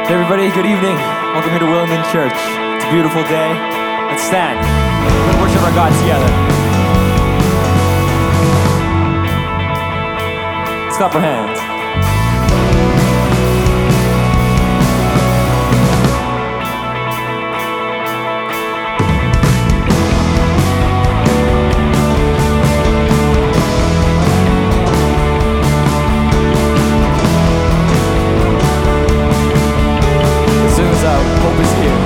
Hey everybody, good evening. Welcome here to Willingdon Church. It's a beautiful day. Let's stand. We're gonna worship our God together. Let's clap our hands. Hope is here.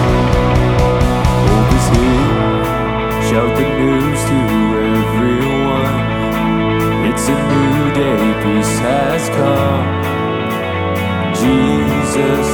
Hope is here. Shout the news to everyone. It's a new day, peace has come. Jesus